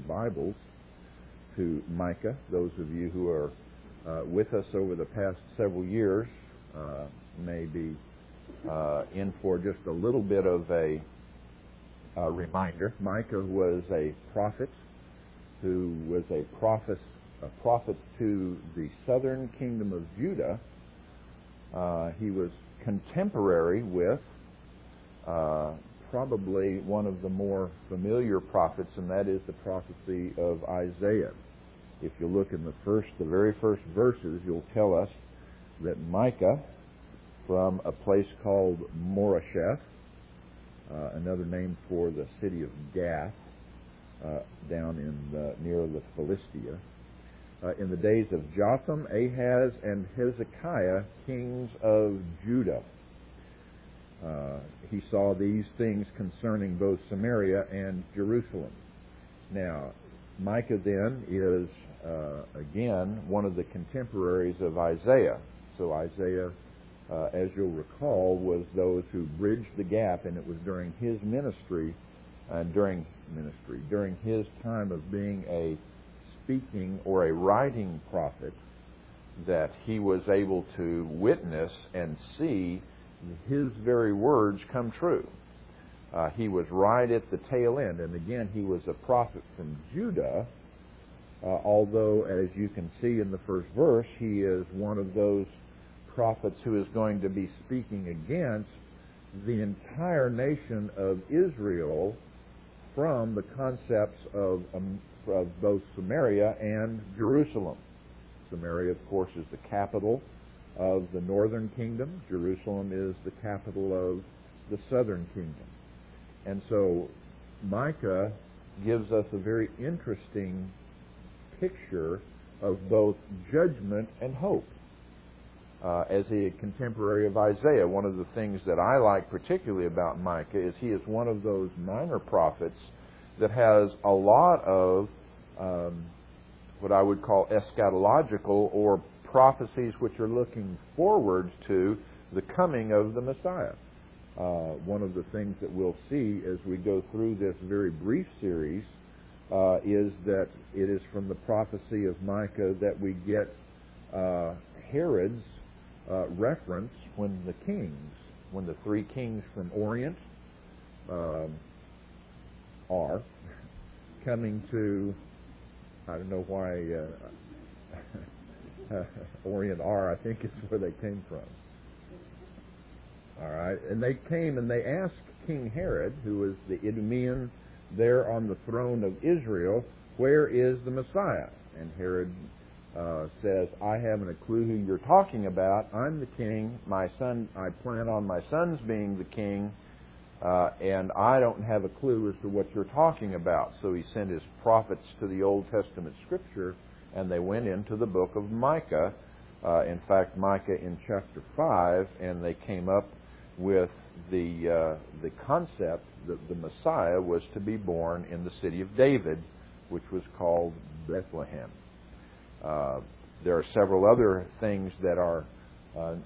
Bibles to Micah. Those of you who are with us over the past several years may be in for just a little bit of a reminder. Micah was a prophet who was a prophet to the southern kingdom of Judah. He was contemporary with probably one of the more familiar prophets, and that is the prophecy of Isaiah. If you look in the very first verses, you'll tell us that Micah, from a place called Moresheth, another name for the city of Gath, down in near the Philistia, in the days of Jotham, Ahaz, and Hezekiah, kings of Judah. He saw these things concerning both Samaria and Jerusalem. Now, Micah then is, again, one of the contemporaries of Isaiah. So Isaiah, as you'll recall, was those who bridged the gap, and it was during his ministry, during his time of being a speaking or a writing prophet, that he was able to witness and see his very words come true. He was right at the tail end, and again, he was a prophet from Judah, although, as you can see in the first verse, he is one of those prophets who is going to be speaking against the entire nation of Israel from the concepts of both Samaria and Jerusalem. Samaria, of course, is the capital of the northern kingdom. Jerusalem is the capital of the southern kingdom. And so Micah gives us a very interesting picture of both judgment and hope. As a contemporary of Isaiah, one of the things that I like particularly about Micah is he is one of those minor prophets that has a lot of what I would call eschatological or prophecies which are looking forward to the coming of the Messiah. One of the things that we'll see as we go through this very brief series is that it is from the prophecy of Micah that we get Herod's reference when the three kings from Orient are coming to, I don't know why Orient are, I think is where they came from. All right, and they came and they asked King Herod, who was the Idumean there on the throne of Israel, where is the Messiah? And Herod says, I haven't a clue who you're talking about. I'm the king. My son, I plan on my sons being the king, and I don't have a clue as to what you're talking about. So he sent his prophets to the Old Testament Scripture, and they went into the book of Micah. In fact, Micah in chapter 5, and they came up with the concept that the Messiah was to be born in the city of David, which was called Bethlehem. There are several other things that are of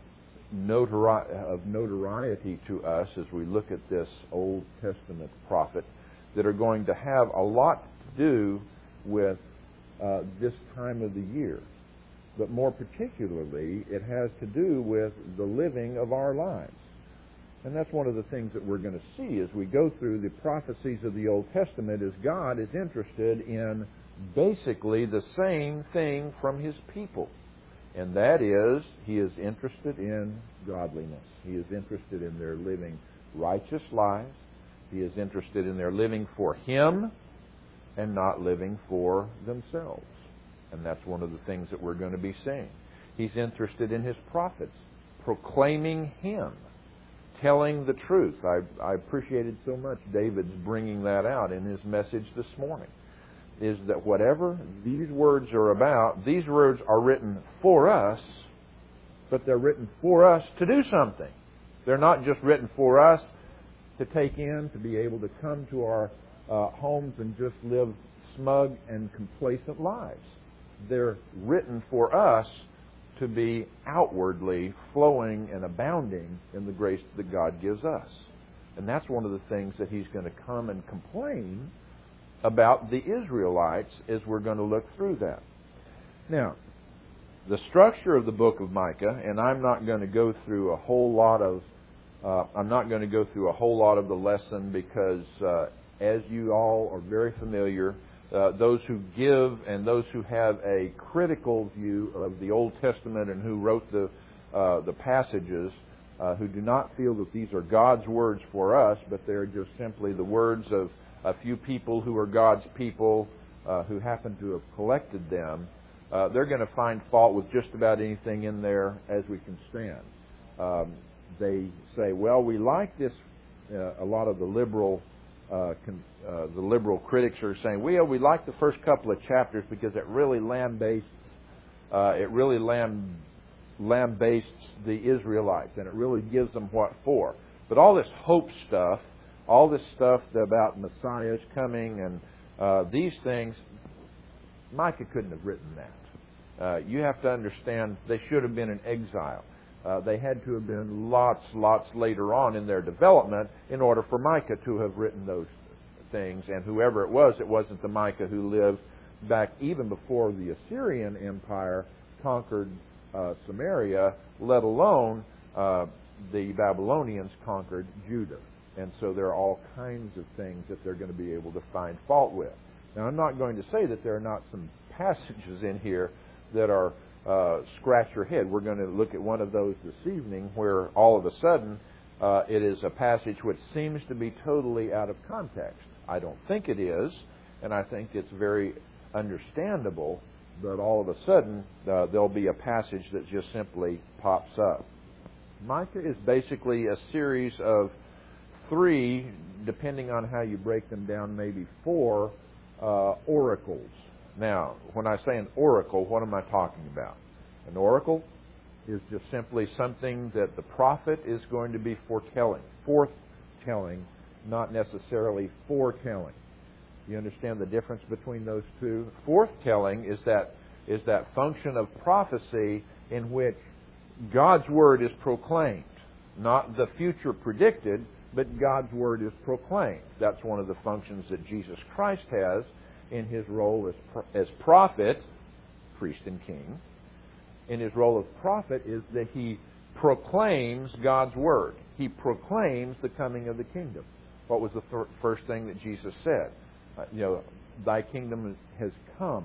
notoriety to us as we look at this Old Testament prophet that are going to have a lot to do with this time of the year. But more particularly, it has to do with the living of our lives. And that's one of the things that we're going to see as we go through the prophecies of the Old Testament, is God is interested in basically the same thing from His people. And that is, He is interested in godliness. He is interested in their living righteous lives. He is interested in their living for Him and not living for themselves. And that's one of the things that we're going to be seeing. He's interested in His prophets, proclaiming Him, telling the truth. I appreciated so much David's bringing that out in his message this morning, is that whatever these words are about, these words are written for us, but they're written for us to do something. They're not just written for us to take in, to be able to come to our homes and just live smug and complacent lives. They're written for us to be outwardly flowing and abounding in the grace that God gives us. And that's one of the things that He's going to come and complain about the Israelites as we're going to look through that. Now, the structure of the book of Micah, and I'm not going to go through a whole lot of the lesson because, as you all are very familiar, those who give and those who have a critical view of the Old Testament and who wrote the passages, who do not feel that these are God's words for us, but they're just simply the words of a few people who are God's people who happen to have collected them, they're going to find fault with just about anything in there as we can stand. They say, well, we like this. A lot of the liberal critics are saying, well, we like the first couple of chapters because it really lambastes the Israelites, and it really gives them what for. But all this hope stuff, all this stuff about Messiah's coming and these things, Micah couldn't have written that. You have to understand, they should have been in exile. They had to have been lots later on in their development in order for Micah to have written those things. And whoever it wasn't the Micah who lived back even before the Assyrian Empire conquered Samaria, let alone the Babylonians conquered Judah. And so there are all kinds of things that they're going to be able to find fault with. Now, I'm not going to say that there are not some passages in here that are scratch your head. We're going to look at one of those this evening where all of a sudden it is a passage which seems to be totally out of context. I don't think it is, and I think it's very understandable that all of a sudden there'll be a passage that just simply pops up. Micah is basically a series of 3, depending on how you break them down, maybe 4 oracles. Now, when I say an oracle, what am I talking about? An oracle is just simply something that the prophet is going to be foretelling. Forthtelling, not necessarily foretelling. You understand the difference between those two? Forthtelling is that function of prophecy in which God's word is proclaimed. Not the future predicted, but God's word is proclaimed. That's one of the functions that Jesus Christ has in his role as prophet, priest and king. In his role as prophet is that he proclaims God's word. He proclaims the coming of the kingdom. What was the first thing that Jesus said? Thy kingdom has come,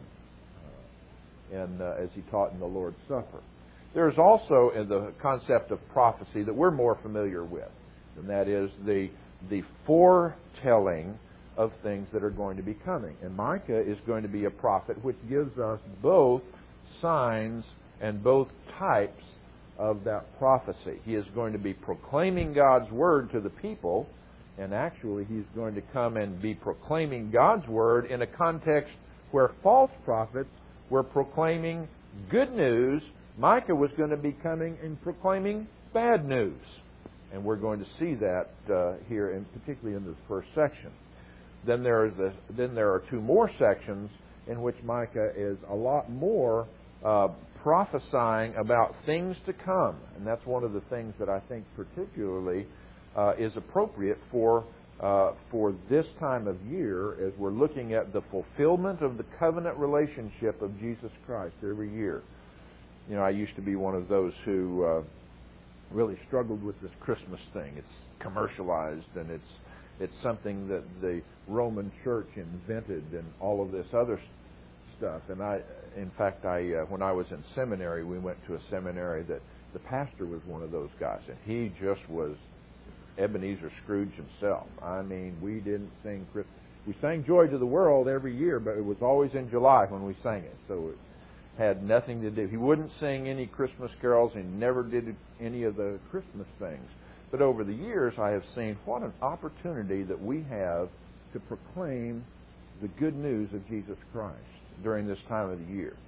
as he taught in the Lord's Supper. There's also the concept of prophecy that we're more familiar with, and that is the foretelling of things that are going to be coming. And Micah is going to be a prophet which gives us both signs and both types of that prophecy. He is going to be proclaiming God's word to the people, and actually he's going to come and be proclaiming God's word in a context where false prophets were proclaiming good news. Micah was going to be coming and proclaiming bad news. And we're going to see that here, and particularly in this first section. Then there are 2 more sections in which Micah is a lot more prophesying about things to come. And that's one of the things that I think particularly is appropriate for this time of year as we're looking at the fulfillment of the covenant relationship of Jesus Christ every year. I used to be one of those who really struggled with this Christmas thing. It's commercialized, and it's something that the Roman Church invented and all of this other stuff. And in fact, when I was in seminary, we went to a seminary that the pastor was one of those guys, and he just was Ebenezer Scrooge himself. I mean, we didn't sing Christmas. We sang Joy to the World every year, but it was always in July when we sang it, so it had nothing to do. He wouldn't sing any Christmas carols, and never did any of the Christmas things. But over the years, I have seen what an opportunity that we have to proclaim the good news of Jesus Christ during this time of the year.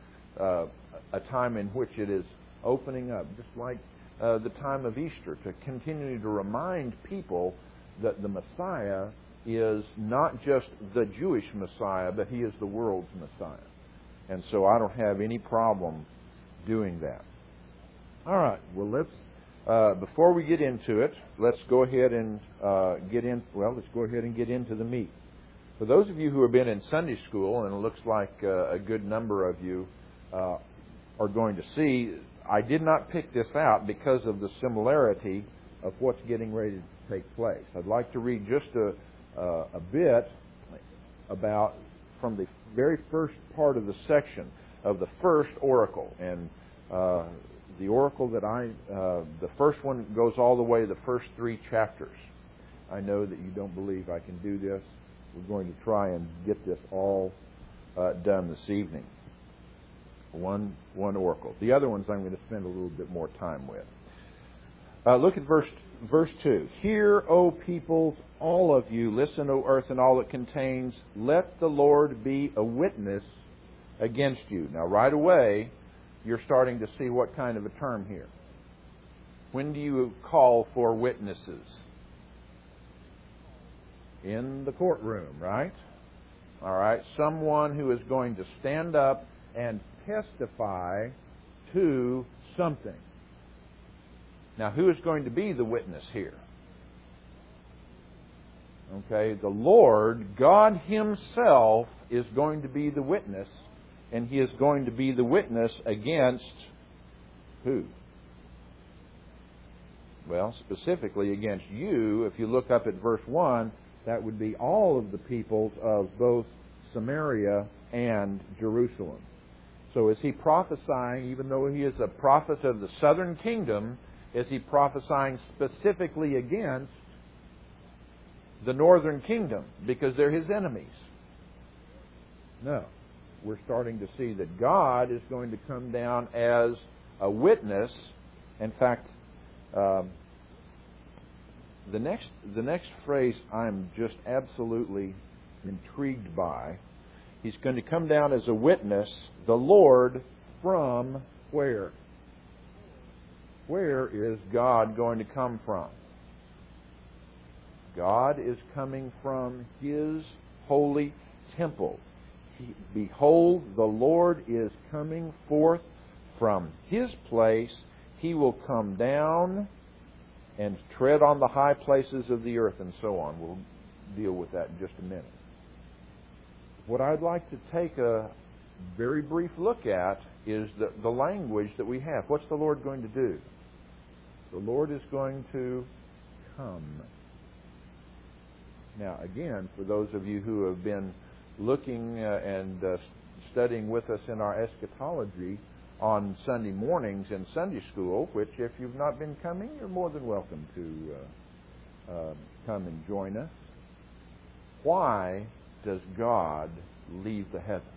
A time in which it is opening up, just like the time of Easter, to continue to remind people that the Messiah is not just the Jewish Messiah, but he is the world's Messiah. And so I don't have any problem doing that. All right, well, let's before we get into it, let's go ahead and get into the meat. For those of you who have been in Sunday school, and it looks like a good number of you are going to see, I did not pick this out because of the similarity of what's getting ready to take place. I'd like to read just a bit about from the very first part of the section of the first oracle. And the oracle that the first one goes all the way to the first 3 chapters. I know that you don't believe I can do this. We're going to try and get this all done this evening. One oracle. The other ones I'm going to spend a little bit more time with. Look at verse 2. Hear, O peoples, all of you. Listen, O earth, and all it contains. Let the Lord be a witness against you. Now, right away, you're starting to see what kind of a term here. When do you call for witnesses? In the courtroom, right? All right. Someone who is going to stand up and testify to something. Now, who is going to be the witness here? Okay, the Lord, God Himself, is going to be the witness, and He is going to be the witness against who? Well, specifically against you. If you look up at verse 1, that would be all of the peoples of both Samaria and Jerusalem. So is He prophesying, even though He is a prophet of the southern kingdom, is He prophesying specifically against the northern kingdom because they're His enemies? No. We're starting to see that God is going to come down as a witness. In fact, the next phrase I'm just absolutely intrigued by. He's going to come down as a witness, the Lord from where? Where is God going to come from? God is coming from His holy temple. Behold, the Lord is coming forth from His place. He will come down and tread on the high places of the earth, and so on. We'll deal with that in just a minute. What I'd like to take a very brief look at is the language that we have. What's the Lord going to do? The Lord is going to come. Now, again, for those of you who have been looking and studying with us in our eschatology on Sunday mornings in Sunday school, which if you've not been coming, you're more than welcome to come and join us. Why does God leave the heavens?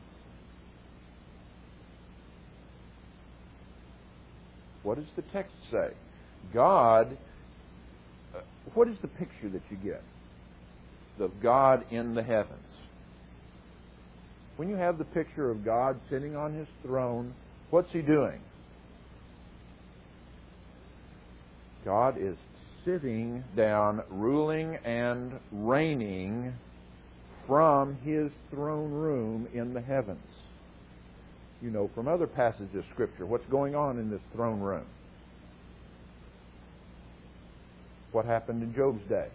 What does the text say? God, what is the picture that you get of God in the heavens? When you have the picture of God sitting on His throne, what's He doing? God is sitting down, ruling and reigning from His throne room in the heavens. You know from other passages of Scripture what's going on in this throne room. What happened in Job's day?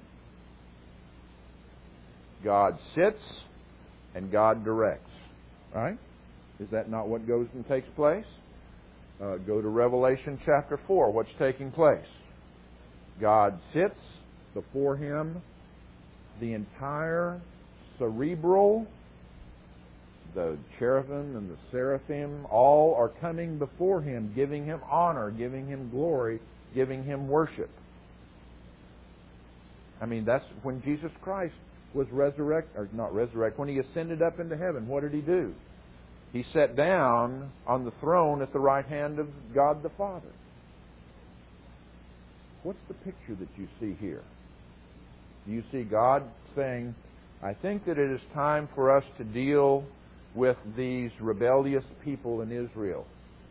God sits and God directs. Right? Is that not what goes and takes place? Go to Revelation chapter 4. What's taking place? God sits before Him. The entire cerebral, the cherubim and the seraphim, all are coming before Him, giving Him honor, giving Him glory, giving Him worship. I mean, that's when Jesus Christ was when He ascended up into heaven, what did He do? He sat down on the throne at the right hand of God the Father. What's the picture that you see here? You see God saying, I think that it is time for us to deal with these rebellious people in Israel.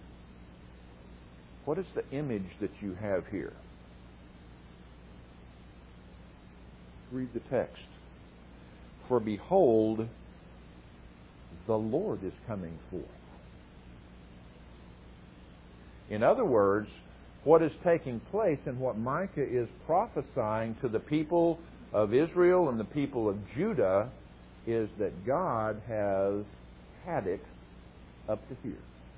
What is the image that you have here? Read the text. For behold, the Lord is coming forth. In other words, what is taking place and what Micah is prophesying to the people of Israel and the people of Judah is that God has had it up to here.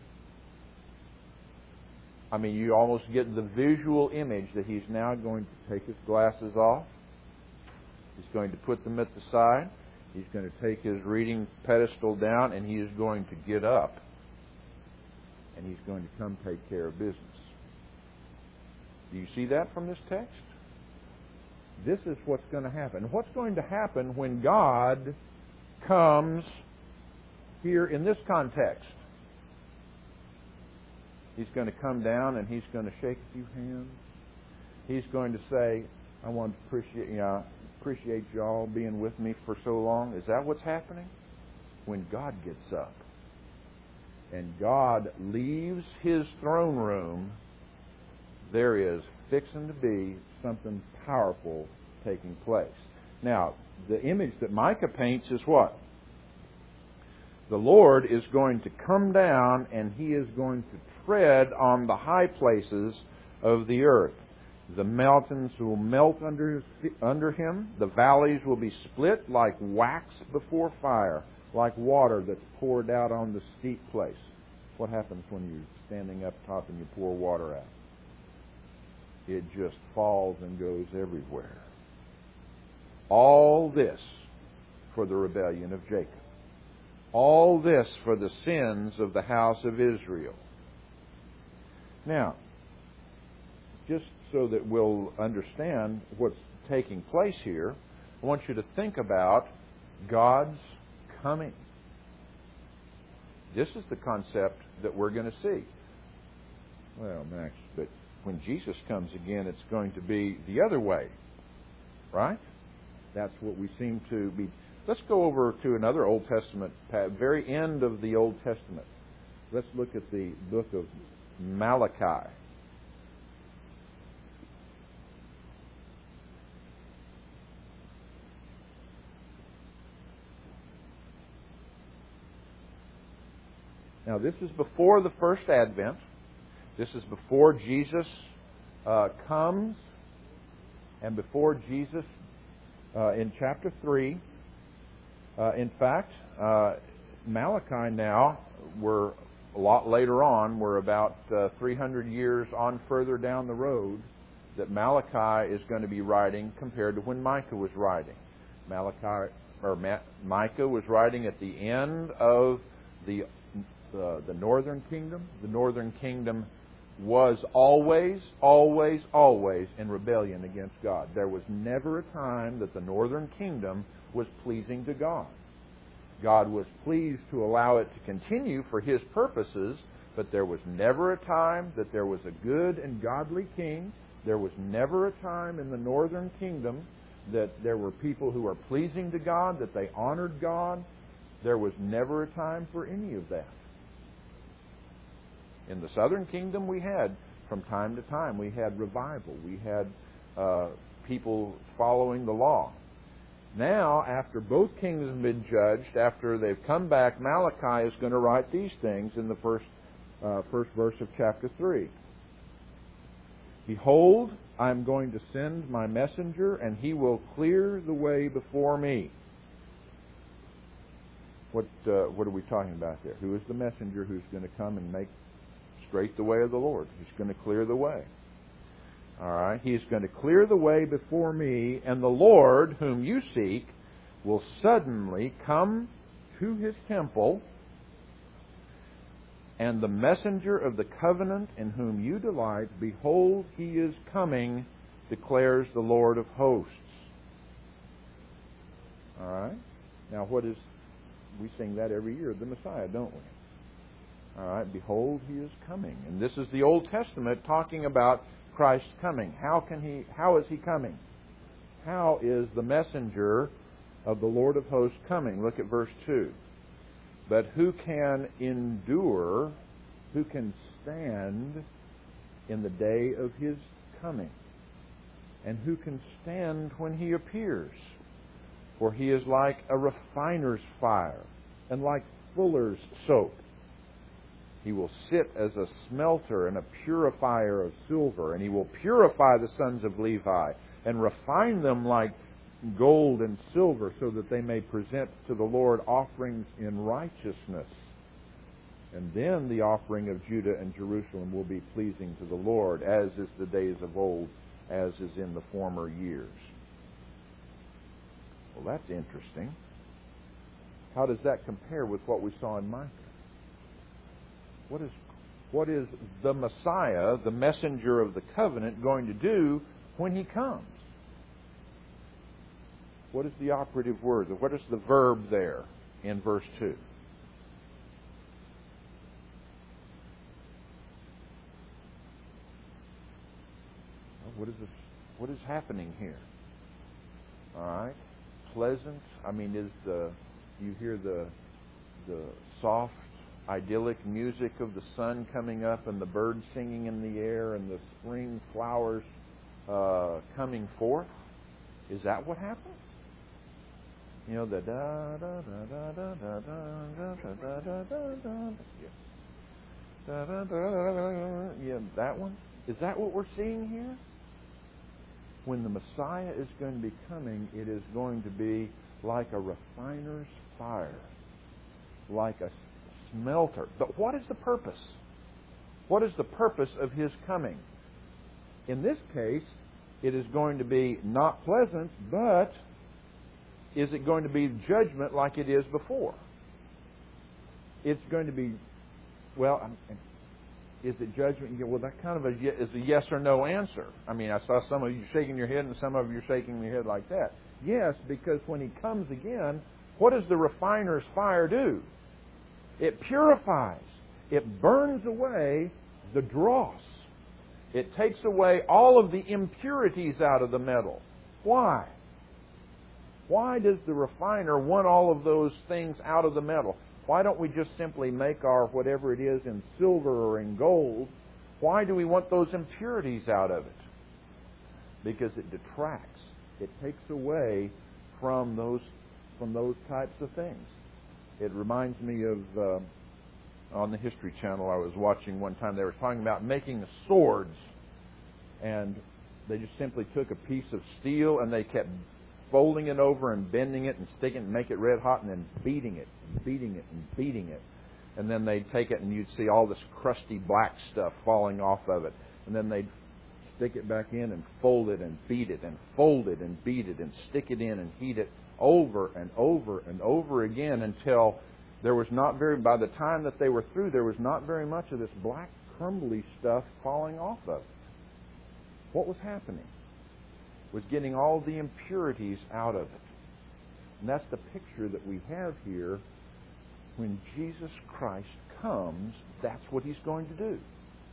I mean, you almost get the visual image that He's now going to take His glasses off. He's going to put them at the side. He's going to take His reading pedestal down, and He is going to get up. And He's going to come take care of business. Do you see that from this text? This is what's going to happen. What's going to happen when God comes here in this context? He's going to come down and He's going to shake a few hands. He's going to say, I want to appreciate you all being with me for so long. Is that what's happening? When God gets up and God leaves His throne room, there is fixing to be something powerful taking place. Now, the image that Micah paints is what? The Lord is going to come down and He is going to tread on the high places of the earth. The mountains will melt under Him. The valleys will be split like wax before fire, like water that's poured out on the steep place. What happens when you're standing up top and you pour water out? It just falls and goes everywhere. All this for the rebellion of Jacob. All this for the sins of the house of Israel. Now, just so that we'll understand what's taking place here, I want you to think about God's coming. This is the concept that we're going to see. Well, Max, but when Jesus comes again, it's going to be the other way, right? That's what we seem to be. Let's go over to another Old Testament, very end of the Old Testament. Let's look at the book of Malachi. Now, this is before the first Advent. This is before Jesus comes, and before Jesus in chapter 3. In fact, Malachi now, we're a lot later on, we're about 300 years on further down the road that Malachi is going to be writing compared to when Micah was writing. Micah was writing at the end of the northern kingdom. The northern kingdom was always in rebellion against God. There was never a time that the northern kingdom was pleasing to God. God was pleased to allow it to continue for His purposes, but there was never a time that there was a good and godly king. There was never a time in the northern kingdom that there were people who were pleasing to God, that they honored God. There was never a time for any of that. In the southern kingdom, we had, from time to time, we had revival. We had people following the law. Now, after both kings have been judged, after they've come back, Malachi is going to write these things in the first verse of chapter 3. Behold, I am going to send my messenger, and he will clear the way before me. What are we talking about there? Who is the messenger who's going to come and make straight the way of the Lord? He's going to clear the way. All right, He's going to clear the way before me, and the Lord, whom you seek, will suddenly come to His temple, and the messenger of the covenant in whom you delight, behold, He is coming, declares the Lord of hosts. All right, now we sing that every year, the Messiah, don't we? All right, behold, He is coming. And this is the Old Testament talking about Christ's coming. How is He coming? How is the messenger of the Lord of hosts coming? Look at verse 2. But who can endure, who can stand in the day of His coming? And who can stand when He appears? For He is like a refiner's fire, and like fuller's soap. He will sit as a smelter and a purifier of silver, and He will purify the sons of Levi, and refine them like gold and silver, so that they may present to the Lord offerings in righteousness. And then the offering of Judah and Jerusalem will be pleasing to the Lord, as is the days of old, as is in the former years. Well, that's interesting. How does that compare with what we saw in Micah? What is the Messiah, the messenger of the covenant, going to do when He comes? What is the operative word? What is the verb there in verse 2? What is happening here? All right, pleasant. I mean, you hear the soft, idyllic music of the sun coming up, and the birds singing in the air, and the spring flowers coming forth? Is that what happens? You know, the da da da da da da da da da da da da. Yeah, that one. Is that what we're seeing here? When the Messiah is going to be coming, it is going to be like a refiner's fire, like a smelter. But what is the purpose? What is the purpose of His coming? In this case, it is going to be not pleasant, but is it going to be judgment like it is before? It's going to be, well, is it judgment? Well, that kind of is a yes or no answer. I mean, I saw some of you shaking your head and some of you shaking your head like that. Yes, because when He comes again, what does the refiner's fire do? It purifies. It burns away the dross. It takes away all of the impurities out of the metal. Why? Why does the refiner want all of those things out of the metal? Why don't we just simply make our whatever it is in silver or in gold? Why do we want those impurities out of it? Because it detracts. It takes away from those types of things. It reminds me of on the History Channel I was watching one time. They were talking about making swords, and they just simply took a piece of steel and they kept folding it over and bending it and sticking it and make it red hot and then beating it and beating it and beating it. And then they'd take it and you'd see all this crusty black stuff falling off of it. And then they'd stick it back in and fold it and beat it and fold it and beat it and stick it in and heat it over and over and over again until there was not very, by the time that they were through, there was not very much of this black crumbly stuff falling off of it. What was happening? Was getting all the impurities out of it. And that's the picture that we have here. When Jesus Christ comes, that's what He's going to do.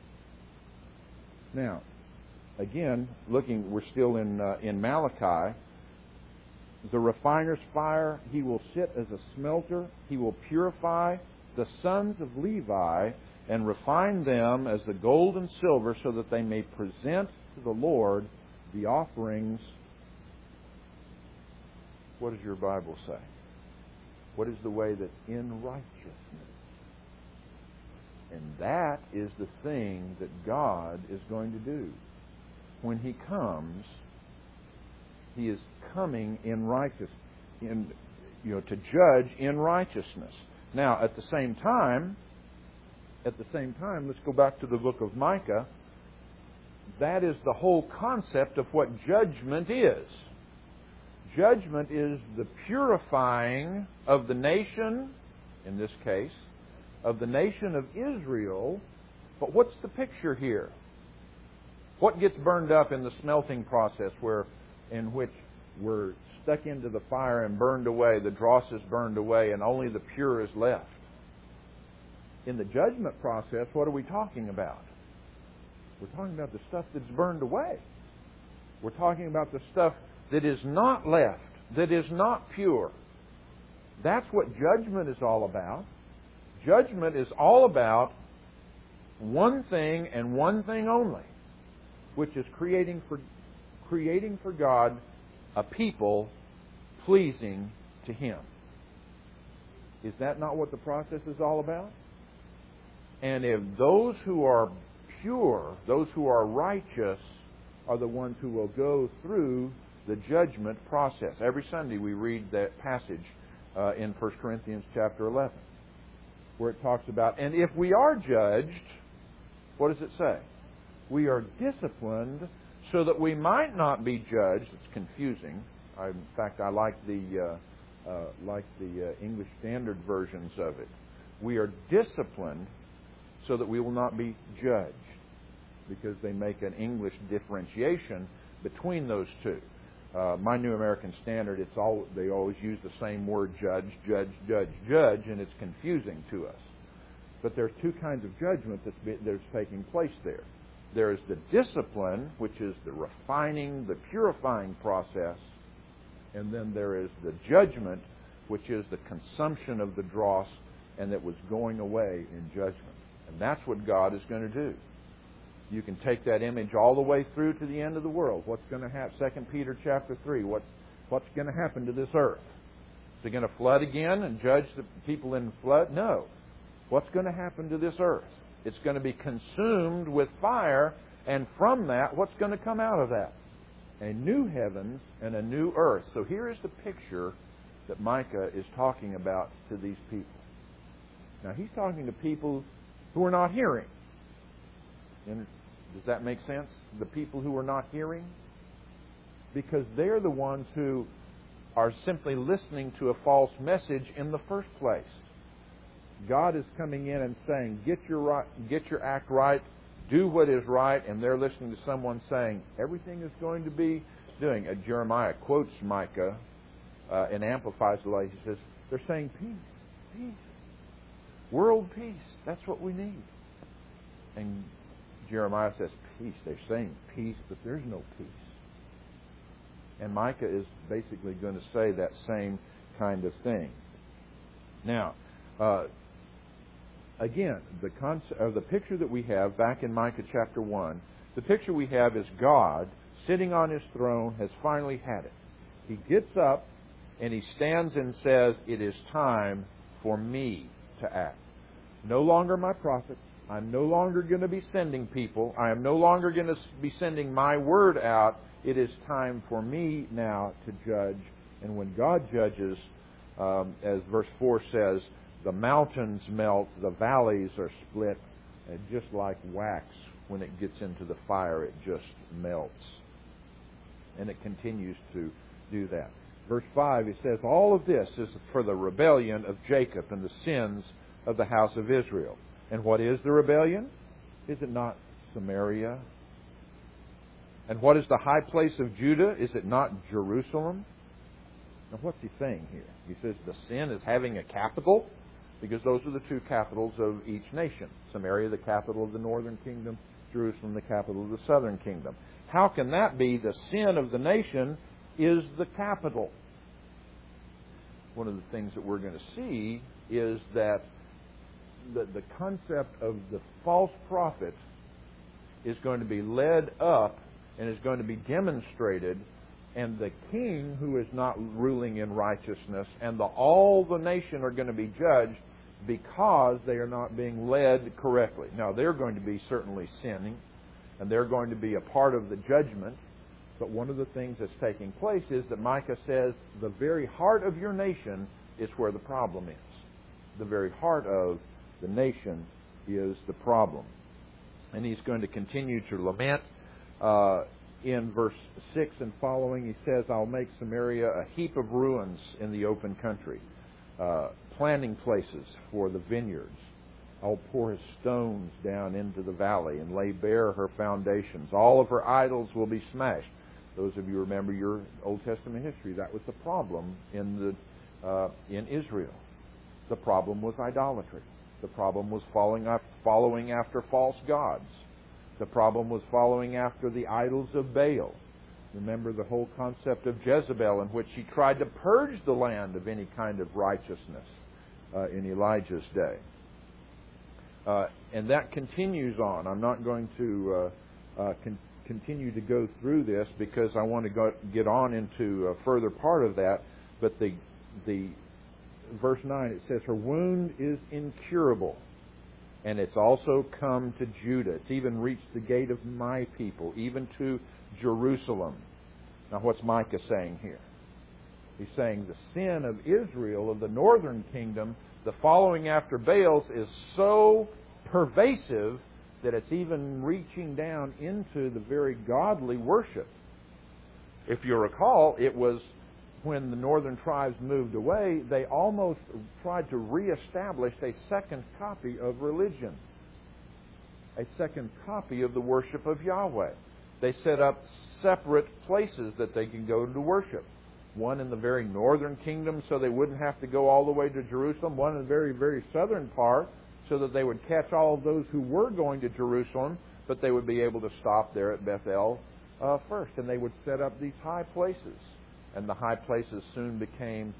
Now, again, we're still in Malachi. The refiner's fire, He will sit as a smelter. He will purify the sons of Levi and refine them as the gold and silver, so that they may present to the Lord the offerings. What does your Bible say? What is the way that in righteousness? And that is the thing that God is going to do. When He comes, He is coming in righteousness, to judge in righteousness. Now, at the same time, let's go back to the book of Micah. That is the whole concept of what judgment is. Judgment is the purifying of the nation, in this case, of the nation of Israel. But what's the picture here? What gets burned up in the smelting process in which we're stuck into the fire and burned away, the dross is burned away, and only the pure is left? In the judgment process, what are we talking about? We're talking about the stuff that's burned away. We're talking about the stuff that is not left, that is not pure. That's what judgment is all about. Judgment is all about one thing and one thing only, which is creating for God a people pleasing to Him. Is that not what the process is all about? And if those who are pure, those who are righteous, are the ones who will go through the judgment process. Every Sunday we read that passage in 1 Corinthians chapter 11, where it talks about, and if we are judged, what does it say? We are disciplined so that we might not be judged. It's confusing. In fact, I like the English Standard versions of it. We are disciplined so that we will not be judged, because they make an English differentiation between those two. My New American Standard, they always use the same word, judge, judge, judge, judge, and it's confusing to us. But there are two kinds of judgment that's taking place there. There is the discipline, which is the refining, the purifying process, and then there is the judgment, which is the consumption of the dross, and that was going away in judgment. And that's what God is going to do. You can take that image all the way through to the end of the world. What's going to happen? 2 Peter chapter 3. What's going to happen to this earth? Is it going to flood again and judge the people in the flood? No. What's going to happen to this earth? It's going to be consumed with fire, and from that, what's going to come out of that? A new heavens and a new earth. So here is the picture that Micah is talking about to these people. Now, he's talking to people who are not hearing. And does that make sense? The people who are not hearing? Because they're the ones who are simply listening to a false message in the first place. God is coming in and saying, get your act right, do what is right, and they're listening to someone saying, everything is going to be doing. Jeremiah quotes Micah and amplifies the light. He says, they're saying peace, peace, world peace. That's what we need. And Jeremiah says, peace. They're saying peace, but there's no peace. And Micah is basically going to say that same kind of thing. Now, again, the picture that we have back in Micah chapter 1, the picture we have is God sitting on His throne has finally had it. He gets up and He stands and says, it is time for me to act. No longer my prophets. I'm no longer going to be sending people. I am no longer going to be sending my word out. It is time for me now to judge. And when God judges, as verse 4 says, the mountains melt, the valleys are split, and just like wax, when it gets into the fire, it just melts. And it continues to do that. Verse 5, it says, all of this is for the rebellion of Jacob and the sins of the house of Israel. And what is the rebellion? Is it not Samaria? And what is the high place of Judah? Is it not Jerusalem? Now what's he saying here? He says the sin is having a capital, because those are the two capitals of each nation. Samaria, the capital of the northern kingdom. Jerusalem, the capital of the southern kingdom. How can that be? The sin of the nation is the capital. One of the things that we're going to see is that the concept of the false prophet is going to be led up and is going to be demonstrated, and the king who is not ruling in righteousness and all the nation are going to be judged because they are not being led correctly. Now, they're going to be certainly sinning, and they're going to be a part of the judgment, but one of the things that's taking place is that Micah says the very heart of your nation is where the problem is. The very heart of the nation is the problem. And he's going to continue to lament. In verse 6 and following, he says, I'll make Samaria a heap of ruins in the open country, planting places for the vineyards. I'll pour his stones down into the valley and lay bare her foundations. All of her idols will be smashed. Those of you remember your Old Testament history, that was the problem in Israel. The problem was idolatry. The problem was following after false gods. The problem was following after the idols of Baal. Remember the whole concept of Jezebel, in which she tried to purge the land of any kind of righteousness in Elijah's day. And that continues on. I'm not going to continue to go through this because I want to get on into a further part of that. But the verse 9, it says, her wound is incurable, and it's also come to Judah. It's even reached the gate of my people, even to Jerusalem. Now what's Micah saying here? He's saying the sin of Israel, of the northern kingdom, the following after Baals, is so pervasive that it's even reaching down into the very godly worship. If you recall, it was when the northern tribes moved away, they almost tried to reestablish a second copy of religion, a second copy of the worship of Yahweh. They set up separate places that they can go to worship. One in the very northern kingdom so they wouldn't have to go all the way to Jerusalem. One in the very, very southern part so that they would catch all of those who were going to Jerusalem, but they would be able to stop there at Bethel first. And they would set up these high places. And the high places soon became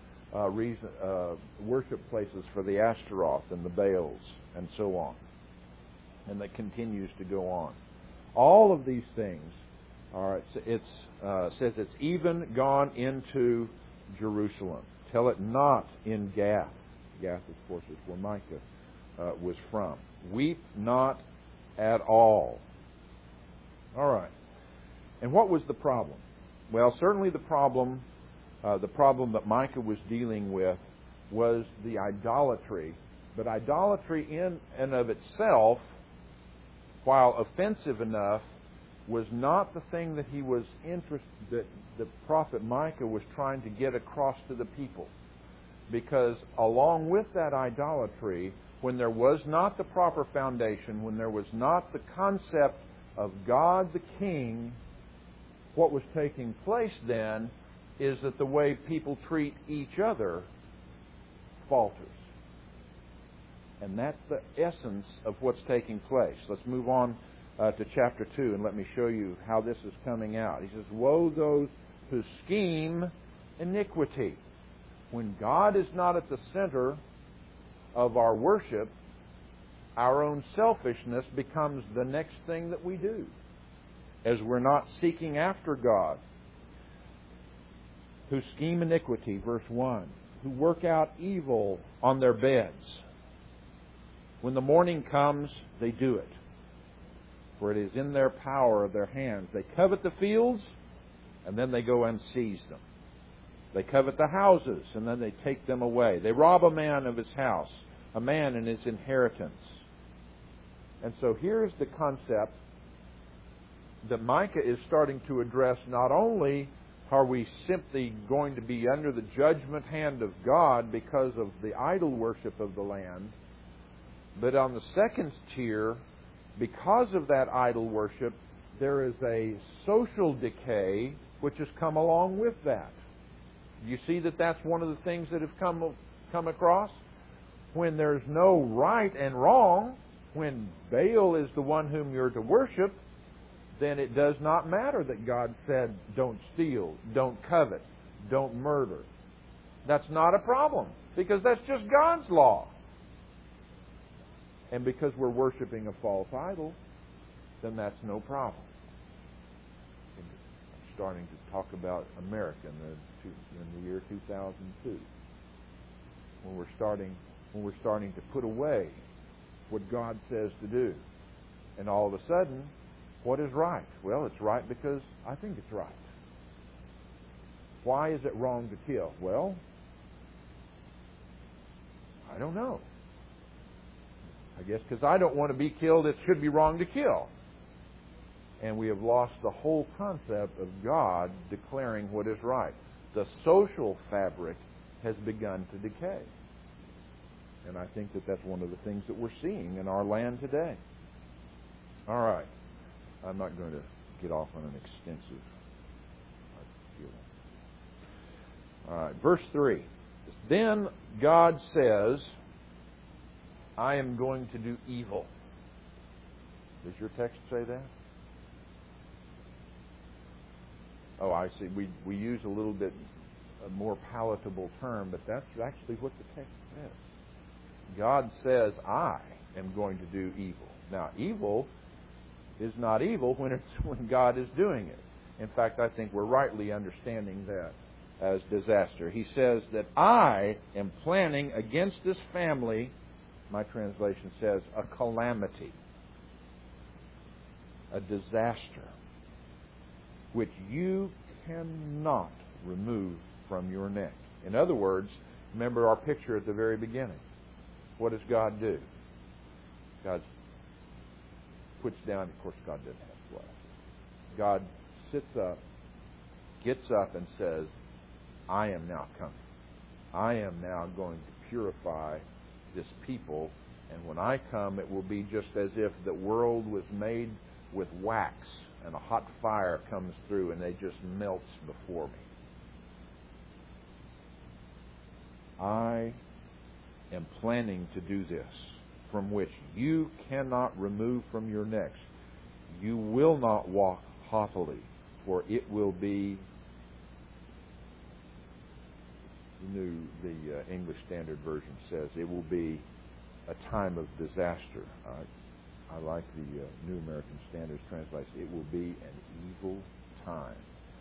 worship places for the Ashtaroth and the Baals and so on. And that continues to go on. All of these things it says it's even gone into Jerusalem. Tell it not in Gath. Gath, of course, is where Micah was from. Weep not at all. All right. And what was the problem? Well, certainly the problem that Micah was dealing with was the idolatry. But idolatry in and of itself, while offensive enough, was not the thing that he was interested, that the prophet Micah was trying to get across to the people. Because along with that idolatry, when there was not the proper foundation, when there was not the concept of God the King, what was taking place then is that the way people treat each other falters. And that's the essence of what's taking place. Let's move on to chapter 2, and let me show you how this is coming out. He says, woe those who scheme iniquity. When God is not at the center of our worship, our own selfishness becomes the next thing that we do, as we're not seeking after God. Who scheme iniquity, verse 1, who work out evil on their beds. When the morning comes, they do it, for it is in their power of their hands. They covet the fields, and then they go and seize them. They covet the houses, and then they take them away. They rob a man of his house, a man and his inheritance. And so here's the concept that Micah is starting to address. Not only are we simply going to be under the judgment hand of God because of the idol worship of the land, but on the second tier, because of that idol worship, there is a social decay which has come along with that. You see that that's one of the things that have come across? When there's no right and wrong, when Baal is the one whom you're to worship, then it does not matter that God said, don't steal, don't covet, don't murder. That's not a problem, because that's just God's law. And because we're worshiping a false idol, then that's no problem. I'm starting to talk about America in the year 2002, when we're starting to put away what God says to do. And all of a sudden, what is right? Well, it's right because I think it's right. Why is it wrong to kill? Well, I don't know. I guess because I don't want to be killed, it should be wrong to kill. And we have lost the whole concept of God declaring what is right. The social fabric has begun to decay. And I think that that's one of the things that we're seeing in our land today. All right. I'm not going to get off on an extensive deal. All right. Verse 3. Then God says, I am going to do evil. Does your text say that? Oh, I see. We use a little bit a more palatable term, but that's actually what the text says. God says, I am going to do evil. Now, evil is not evil when God is doing it. In fact, I think we're rightly understanding that as disaster. He says that I am planning against this family, my translation says, a calamity, a disaster, which you cannot remove from your neck. In other words, remember our picture at the very beginning. What does God do? God puts down, of course God doesn't have flesh. God sits up, gets up and says, I am now coming. I am now going to purify this people, and when I come it will be just as if the world was made with wax and a hot fire comes through and they just melts before me. I am planning to do this, from which you cannot remove from your necks. You will not walk haughtily, for it will be, the English Standard Version says, it will be a time of disaster. I like the New American Standards translation. It will be an evil time.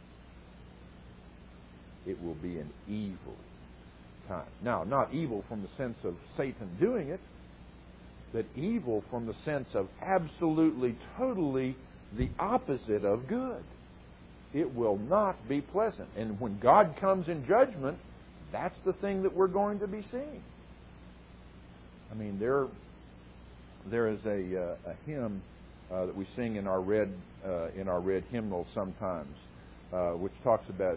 It will be an evil time. Now, not evil from the sense of Satan doing it, but evil from the sense of absolutely, totally the opposite of good. It will not be pleasant. And when God comes in judgment, that's the thing that we're going to be seeing. I mean, there is a hymn that we sing in our red hymnal sometimes, which talks about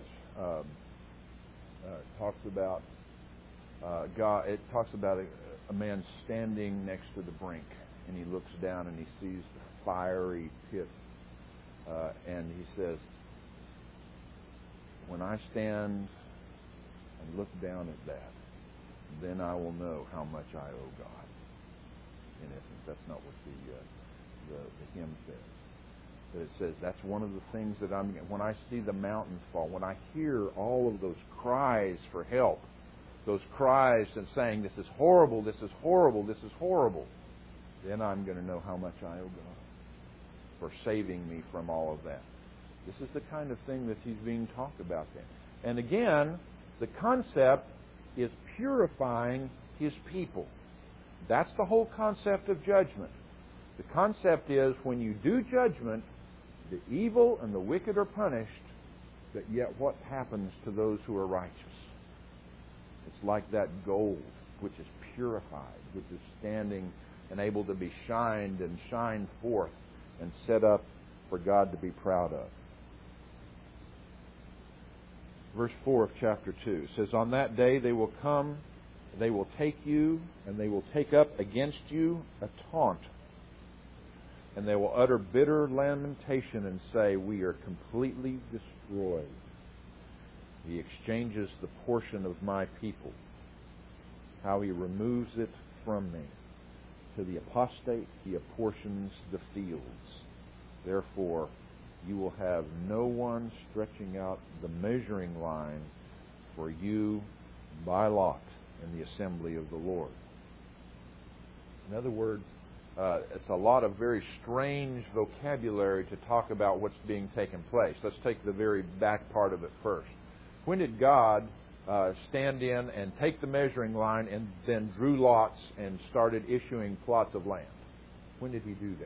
God. It talks about a man standing next to the brink, and he looks down and he sees the fiery pit, and he says, "When I stand and look down at that, then I will know how much I owe God." In essence, that's not what the hymn says. But it says that's one of the things that when I see the mountains fall, when I hear all of those cries for help, those cries and saying, "This is horrible, this is horrible, this is horrible," then I'm going to know how much I owe God for saving me from all of that. This is the kind of thing that he's being talked about then. And again, the concept is purifying his people. That's the whole concept of judgment. The concept is when you do judgment, the evil and the wicked are punished, but yet what happens to those who are righteous? It's like that gold which is purified, which is standing and able to be shined and shine forth and set up for God to be proud of. Verse 4 of chapter 2 says, "On that day they will come, they will take you, and they will take up against you a taunt. And they will utter bitter lamentation and say, 'We are completely destroyed. He exchanges the portion of my people. How he removes it from me. To the apostate he apportions the fields. Therefore, you will have no one stretching out the measuring line for you by lot in the assembly of the Lord.'" In other words, it's a lot of very strange vocabulary to talk about what's being taken place. Let's take the very back part of it first. When did God stand in and take the measuring line and then drew lots and started issuing plots of land? When did he do that?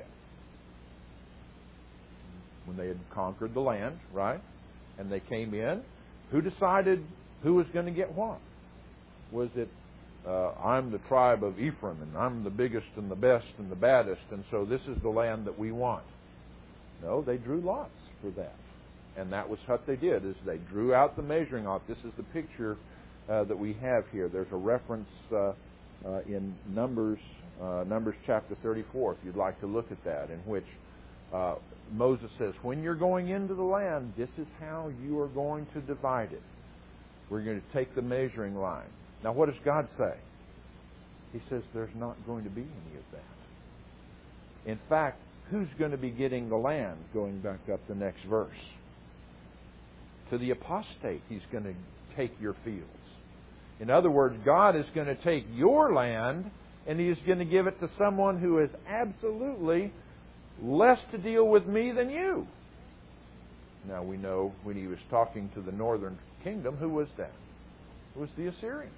When they had conquered the land, right? And they came in. Who decided who was going to get what? Was it, I'm the tribe of Ephraim, and I'm the biggest and the best and the baddest, and so this is the land that we want? No, they drew lots for that. And that was what they did, is they drew out the measuring lot. This is the picture that we have here. There's a reference in Numbers chapter 34, if you'd like to look at that, in which Moses says, when you're going into the land, this is how you are going to divide it. We're going to take the measuring line. Now, what does God say? He says there's not going to be any of that. In fact, who's going to be getting the land? Going back up the next verse. To the apostate, he's going to take your fields. In other words, God is going to take your land and he's going to give it to someone who is absolutely less to deal with me than you. Now we know when he was talking to the northern kingdom, who was that? It was the Assyrians.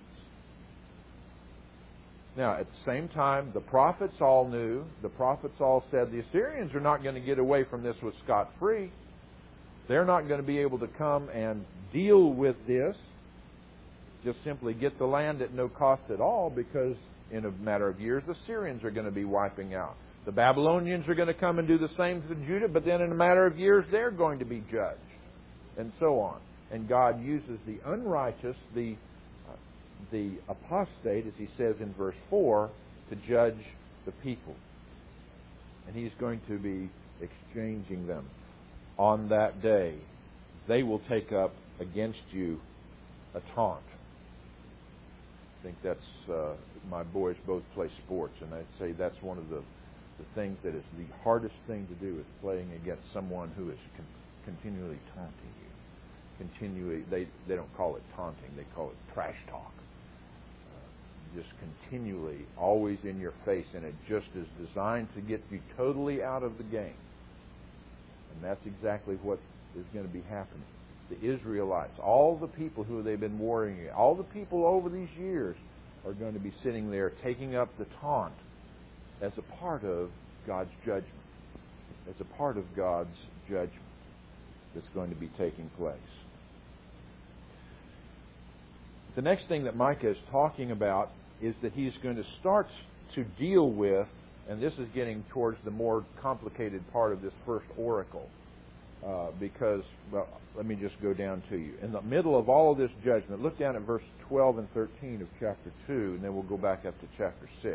Now, at the same time, the prophets all knew, the prophets all said the Assyrians are not going to get away from this with scot-free. They're not going to be able to come and deal with this, just simply get the land at no cost at all, because in a matter of years the Syrians are going to be wiping out. The Babylonians are going to come and do the same to Judah, but then in a matter of years they're going to be judged, and so on. And God uses the unrighteous, the apostate, as He says in verse 4, to judge the people. And He's going to be exchanging them. On that day, they will take up against you a taunt. I think that's, my boys both play sports, and I'd say that's one of the things that is the hardest thing to do, is playing against someone who is continually taunting you. Continually, they don't call it taunting, they call it trash talk. Just continually, always in your face, and it just is designed to get you totally out of the game. And that's exactly what is going to be happening. The Israelites, all the people who they've been warring, all the people over these years are going to be sitting there taking up the taunt as a part of God's judgment. As a part of God's judgment that's going to be taking place. The next thing that Micah is talking about is that he's going to start to deal with, and this is getting towards the more complicated part of this first oracle, because, well, let me just go down to you. In the middle of all of this judgment, look down at verse 12 and 13 of chapter 2, and then we'll go back up to chapter 6.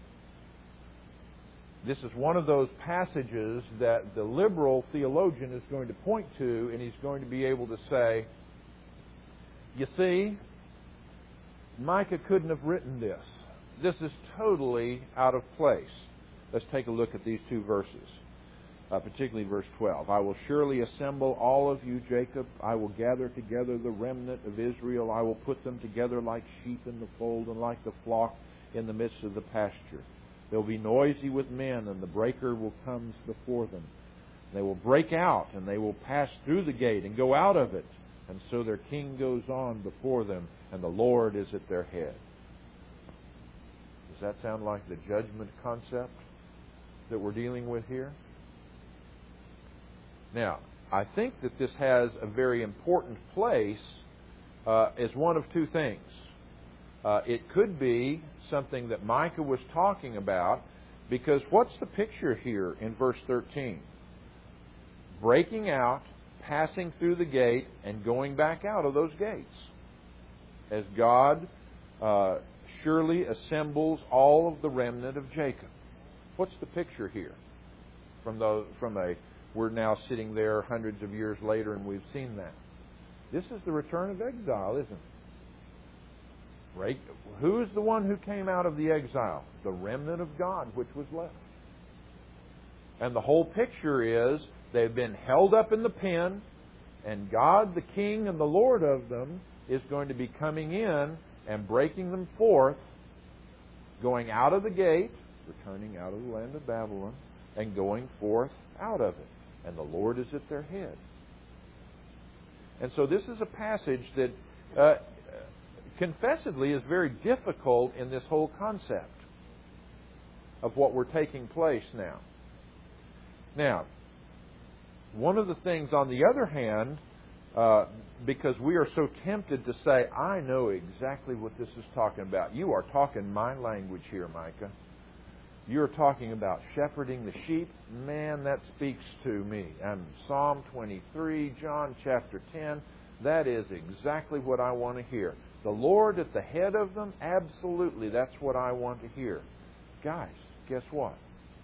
This is one of those passages that the liberal theologian is going to point to, and he's going to be able to say, you see, Micah couldn't have written this. This is totally out of place. Let's take a look at these two verses, particularly verse 12. I will surely assemble all of you, Jacob. I will gather together the remnant of Israel. I will put them together like sheep in the fold, and like the flock in the midst of the pasture. They'll be noisy with men, and the breaker will come before them. They will break out, and they will pass through the gate and go out of it. And so their king goes on before them, and the Lord is at their head. Does that sound like the judgment concept that we're dealing with here? Now, I think that this has a very important place as one of two things. It could be something that Micah was talking about, because what's the picture here in verse 13? Breaking out, passing through the gate, and going back out of those gates. As God surely assembles all of the remnant of Jacob. What's the picture here? We're now sitting there hundreds of years later, and we've seen that. This is the return of exile, isn't it? Right? Who's the one who came out of the exile? The remnant of God, which was left. And the whole picture is they've been held up in the pen, and God, the King and the Lord of them, is going to be coming in and breaking them forth, going out of the gate, returning out of the land of Babylon, and going forth out of it. And the Lord is at their head. And so this is a passage that confessedly is very difficult in this whole concept of what we're taking place now. Now, one of the things, on the other hand, because we are so tempted to say, I know exactly what this is talking about. You are talking my language here, Micah. You're talking about shepherding the sheep. Man, that speaks to me. And Psalm 23, John chapter 10, that is exactly what I want to hear. The Lord at the head of them, absolutely, that's what I want to hear. Guys, guess what?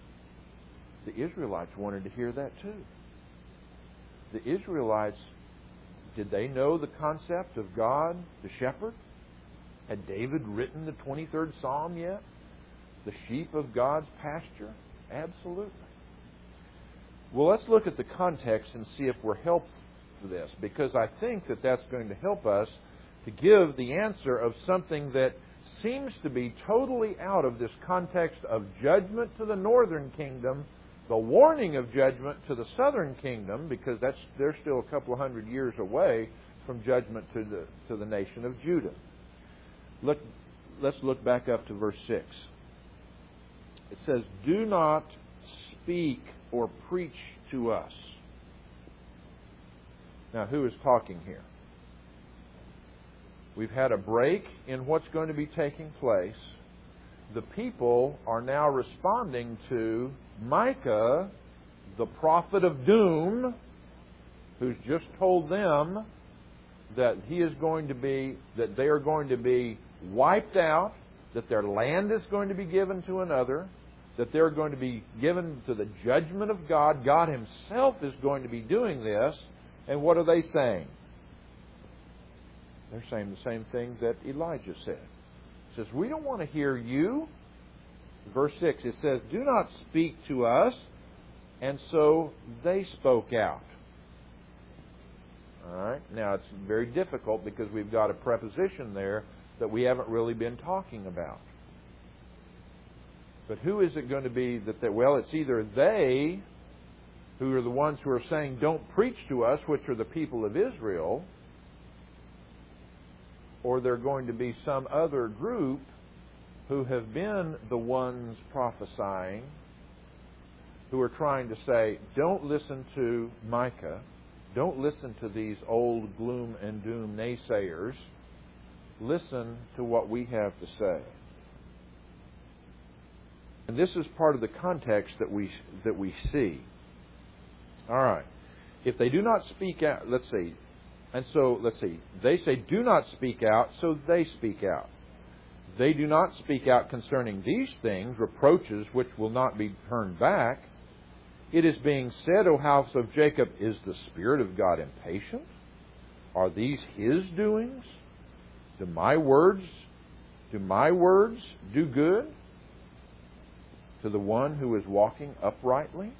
The Israelites wanted to hear that too. The Israelites, did they know the concept of God, the shepherd? Had David written the 23rd Psalm yet? The sheep of God's pasture? Absolutely. Well, let's look at the context and see if we're helped for this, because I think that that's going to help us to give the answer of something that seems to be totally out of this context of judgment to the northern kingdom, the warning of judgment to the southern kingdom, because they're still a couple of hundred years away from judgment to the nation of Judah. Let's look back up to verse 6. It says, do not speak or preach to us. Now, who is talking here? We've had a break in what's going to be taking place. The people are now responding to Micah, the prophet of doom, who's just told them that they are going to be wiped out, that their land is going to be given to another, that they're going to be given to the judgment of God. God Himself is going to be doing this. And what are they saying? They're saying the same thing that Elijah said. He says, we don't want to hear you. Verse 6, it says, do not speak to us. And so they spoke out. All right. Now, it's very difficult because we've got a preposition there that we haven't really been talking about. But who is it going to be well, it's either they, who are the ones who are saying, don't preach to us, which are the people of Israel, or they're going to be some other group who have been the ones prophesying, who are trying to say, don't listen to Micah, don't listen to these old gloom and doom naysayers, listen to what we have to say. And this is part of the context that we see. All right. If they do not speak out, let's see. They say, do not speak out, so they speak out. They do not speak out concerning these things, reproaches which will not be turned back. It is being said, O house of Jacob, is the Spirit of God impatient? Are these His doings? Do my words do good to the one who is walking uprightly?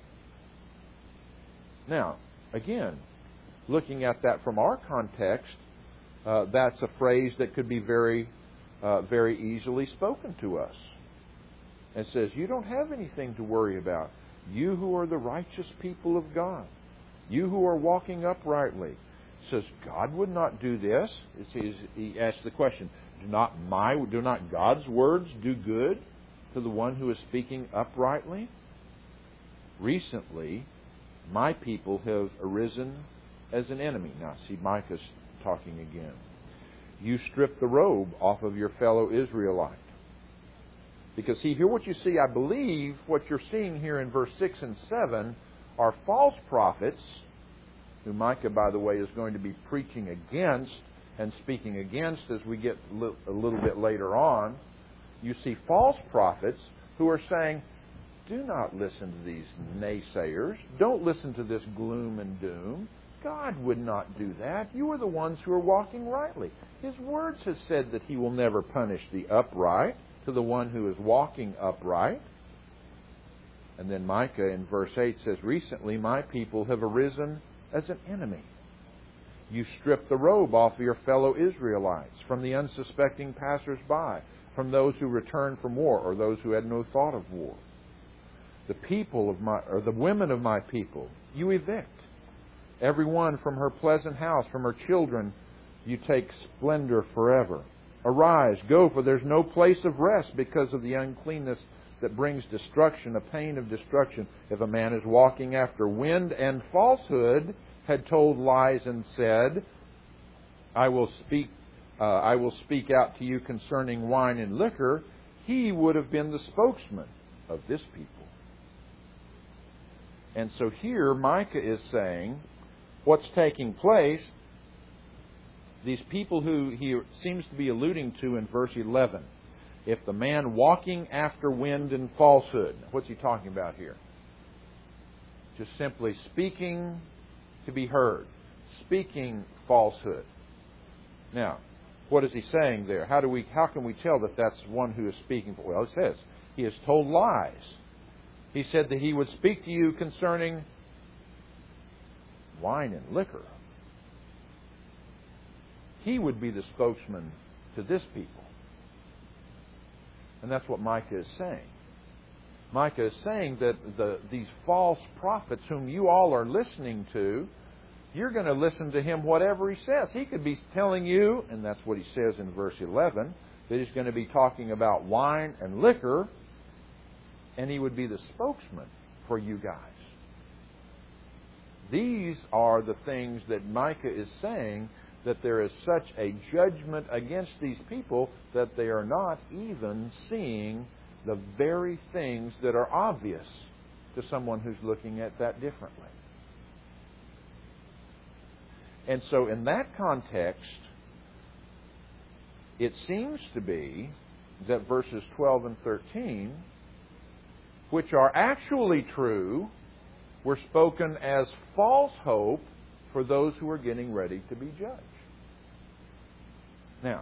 Now, again, looking at that from our context, that's a phrase that could be very, very easily spoken to us. It says, you don't have anything to worry about. You who are the righteous people of God. You who are walking uprightly. It says, God would not do this. He asks the question, do not God's words do good to the one who is speaking uprightly? Recently, my people have arisen as an enemy. Now, see, Micah's talking again. You strip the robe off of your fellow Israelite. Because, see, here what you see, I believe what you're seeing here in verse 6 and 7 are false prophets, who Micah, by the way, is going to be preaching against and speaking against as we get a little bit later on. You see false prophets who are saying, do not listen to these naysayers. Don't listen to this gloom and doom. God would not do that. You are the ones who are walking rightly. His words have said that He will never punish the upright, to the one who is walking upright. And then Micah in verse 8 says, recently my people have arisen as an enemy. You strip the robe off of your fellow Israelites, from the unsuspecting passers-by, from those who return from war, or those who had no thought of war. The women of my people, you evict. Every one from her pleasant house, from her children, you take splendor forever. Arise, go, for there's no place of rest because of the uncleanness that brings destruction, a pain of destruction. If a man is walking after wind and falsehood, had told lies and said, I will speak out to you concerning wine and liquor, he would have been the spokesman of this people. And so here Micah is saying what's taking place, these people who he seems to be alluding to in verse 11. If the man walking after wind and falsehood, what's he talking about here? Just simply speaking to be heard, speaking falsehood. Now, what is he saying there? How can we tell that that's one who is speaking? Well, it says he has told lies. He said that he would speak to you concerning wine and liquor. He would be the spokesman to this people. And that's what Micah is saying. Micah is saying that these false prophets whom you all are listening to, you're going to listen to him whatever he says. He could be telling you, and that's what he says in verse 11, that he's going to be talking about wine and liquor, and he would be the spokesman for you guys. These are the things that Micah is saying, that there is such a judgment against these people that they are not even seeing the very things that are obvious to someone who's looking at that differently. And so in that context, it seems to be that verses 12 and 13, which are actually true, were spoken as false hope for those who are getting ready to be judged. Now,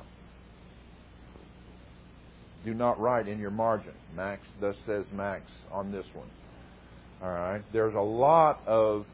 do not write in your margin, Max, thus says Max on this one. All right, there's a lot of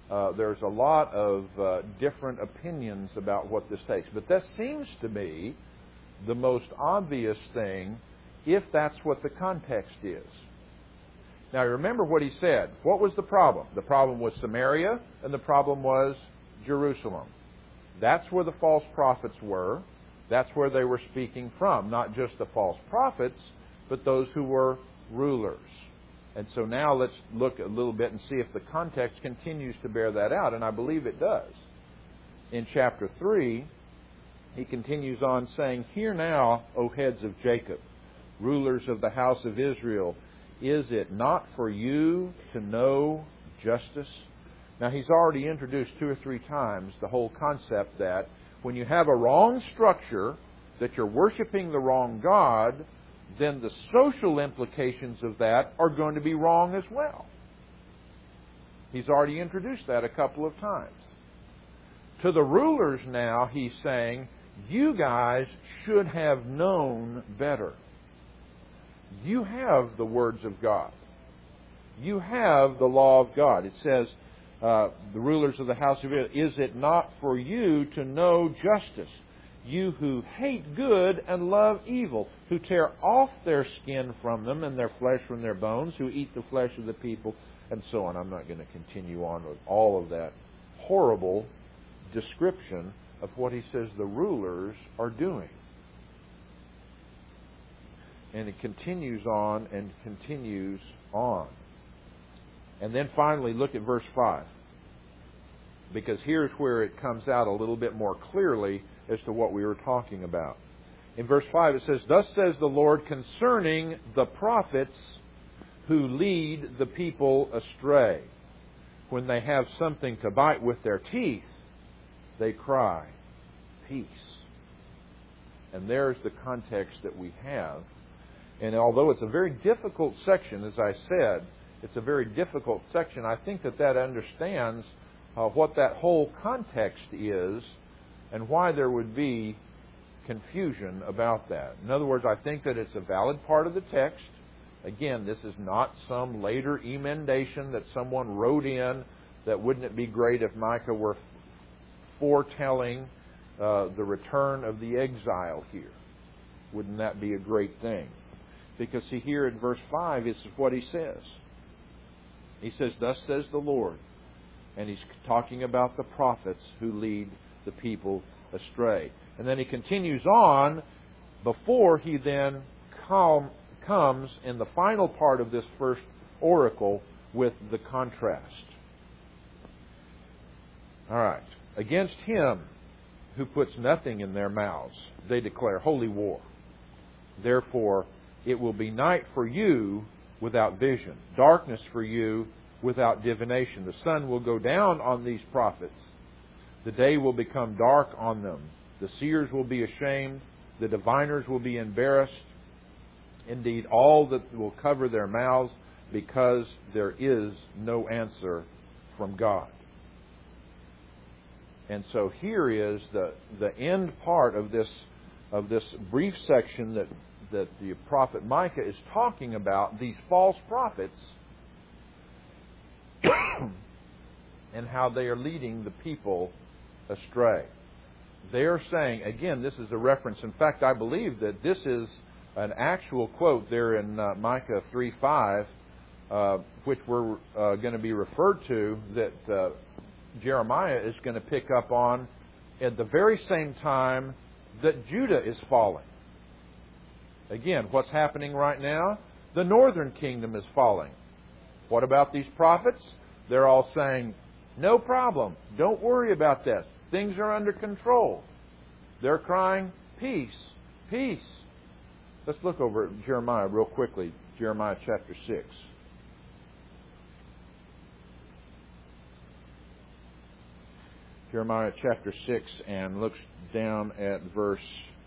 different opinions about what this takes, but that seems to be the most obvious thing if that's what the context is. Now remember what he said. What was the problem? The problem was Samaria and the problem was Jerusalem. That's where the false prophets were. That's where they were speaking from. Not just the false prophets, but those who were rulers. And so now let's look a little bit and see if the context continues to bear that out. And I believe it does. In chapter 3, he continues on saying, "Hear now, O heads of Jacob, rulers of the house of Israel, is it not for you to know justice?" Now he's already introduced 2 or 3 times the whole concept that when you have a wrong structure, that you're worshiping the wrong God, then the social implications of that are going to be wrong as well. He's already introduced that a couple of times. To the rulers now, he's saying, you guys should have known better. You have the words of God. You have the law of God. It says, the rulers of the house of Israel, is it not for you to know justice? You who hate good and love evil, who tear off their skin from them and their flesh from their bones, who eat the flesh of the people, and so on. I'm not going to continue on with all of that horrible description of what he says the rulers are doing. And it continues on and continues on. And then finally, look at verse 5. Because here's where it comes out a little bit more clearly as to what we were talking about. In verse 5 it says, "Thus says the Lord concerning the prophets who lead the people astray. When they have something to bite with their teeth, they cry, peace." And there's the context that we have. And although it's a very difficult section, as I said, it's a very difficult section, I think that understands what that whole context is and why there would be confusion about that. In other words, I think that it's a valid part of the text. Again, this is not some later emendation that someone wrote in that wouldn't it be great if Micah were foretelling the return of the exile here. Wouldn't that be a great thing? Because see, here in verse 5, this is what he says. He says, "Thus says the Lord." And he's talking about the prophets who lead the people astray. And then he continues on before he then comes in the final part of this first oracle with the contrast. All right. "Against him who puts nothing in their mouths, they declare holy war. Therefore, it will be night for you without vision, darkness for you without divination. The sun will go down on these prophets. The day will become dark on them. The seers will be ashamed. The diviners will be embarrassed. Indeed, all that will cover their mouths, because there is no answer from God." And so here is the end part of this brief section that the prophet Micah is talking about, these false prophets, and how they are leading the people astray. They are saying, again, this is a reference. In fact, I believe that this is an actual quote there in Micah 3:5, which we're going to be referred to, that Jeremiah is going to pick up on at the very same time that Judah is falling. Again, what's happening right now? The northern kingdom is falling. What about these prophets? They're all saying, No problem. Don't worry about that. Things are under control. They're crying, peace, peace. Let's look over at Jeremiah real quickly. Jeremiah chapter 6. Jeremiah chapter 6, and looks down at verse...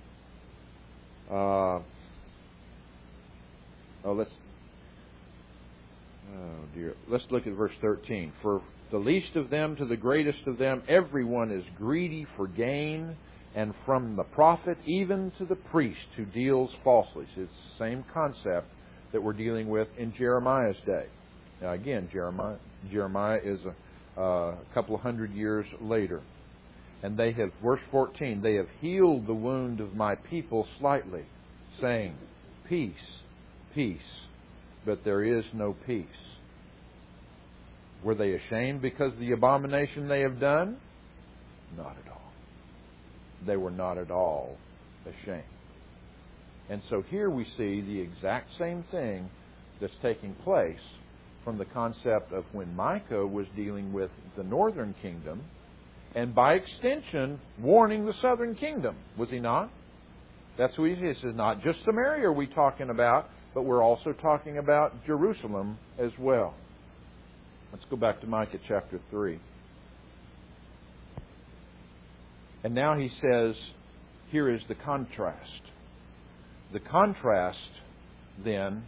Let's look at verse 13. For the least of them to the greatest of them, everyone is greedy for gain, and from the prophet even to the priest who deals falsely. So it's the same concept that we're dealing with in Jeremiah's day. Now again, Jeremiah is a couple of hundred years later. And they have, verse 14, they have healed the wound of my people slightly, saying, peace, peace, but there is no peace. Were they ashamed because of the abomination they have done? Not at all. They were not at all ashamed. And so here we see the exact same thing that's taking place from the concept of when Micah was dealing with the northern kingdom, and by extension, warning the southern kingdom. Was he not? That's what he says. It's not just Samaria we're talking about, but we're also talking about Jerusalem as well. Let's go back to Micah chapter 3. And now he says, here is the contrast. The contrast, then,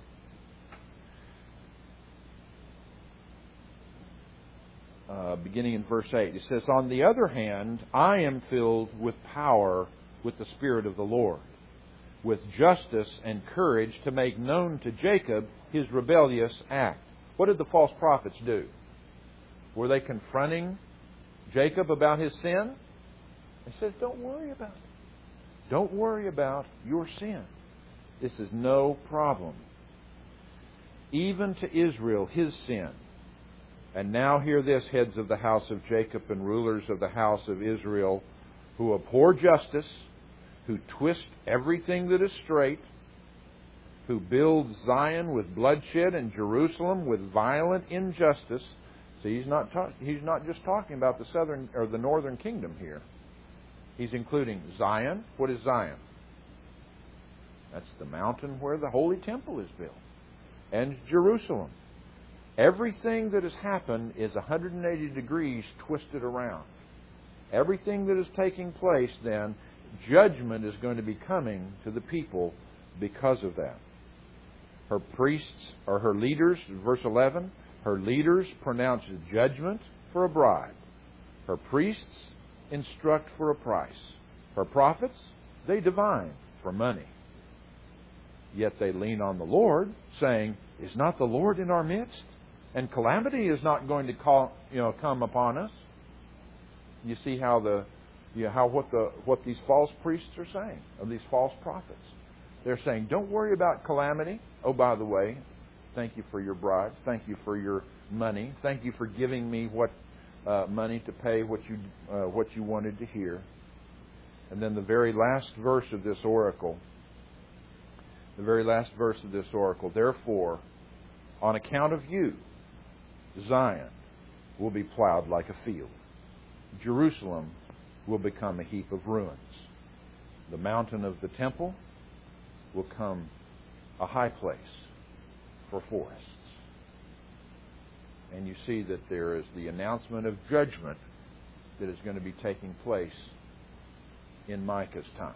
beginning in verse 8, it says, on the other hand, I am filled with power with the Spirit of the Lord, with justice and courage to make known to Jacob his rebellious act. What did the false prophets do? Were they confronting Jacob about his sin? He says, don't worry about it. Don't worry about your sin. This is no problem. Even to Israel, his sin. And now hear this, heads of the house of Jacob and rulers of the house of Israel, who abhor justice, who twist everything that is straight, who build Zion with bloodshed and Jerusalem with violent injustice. See, he's not just talking about the southern or the northern kingdom here. He's including Zion. What is Zion? That's the mountain where the holy temple is built. And Jerusalem. Everything that has happened is 180 degrees twisted around. Everything that is taking place, then, judgment is going to be coming to the people because of that. Her priests, or her leaders, verse 11, her leaders pronounce judgment for a bribe. Her priests instruct for a price. Her prophets, they divine for money. Yet they lean on the Lord, saying, is not the Lord in our midst? And calamity is not going to come upon us. You see how what these false priests are saying, or these false prophets. They're saying, don't worry about calamity. Oh, by the way, thank you for your bribes. Thank you for your money. Thank you for giving me money to pay what you wanted to hear. And then the very last verse of this oracle. Therefore, on account of you, Zion will be plowed like a field. Jerusalem will become a heap of ruins. The mountain of the temple will come a high place for forests. And you see that there is the announcement of judgment that is going to be taking place in Micah's time.